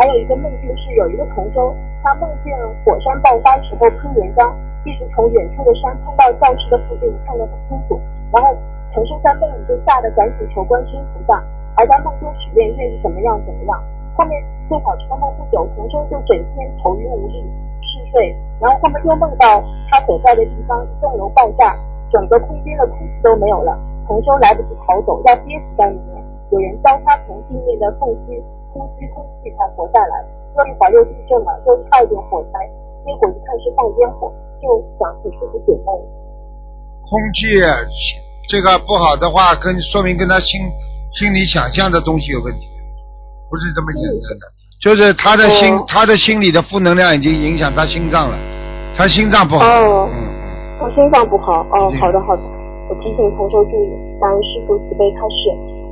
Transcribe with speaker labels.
Speaker 1: 还有一个梦境是有一个同修，他梦见火山爆发的时候喷岩浆，一直从远处的山喷到教室的附近，看得很清楚。然后同修在梦里就吓得赶紧求观世音菩萨，还在梦中许愿愿意怎么样怎么样。后面做好这个梦不久，同修就整天头晕无力嗜睡，然后后面又梦到他所在的地方一栋楼爆炸，整个空间的空气都没有了，同修来不及逃走，要憋死在里面，有人教他从地面的缝隙呼吸空气才活下来。过一会儿又地震了，又差一点火灾，结果一看是放烟火，就想起师父解梦。
Speaker 2: 空气这个不好的话，说明跟他心里想象的东西有问题，不是这么简单的。就是他的心理的负能量已经影响他心脏了，他心脏不好。
Speaker 1: 他心脏不好。好的，我提醒同修注意，感恩师父慈悲开示。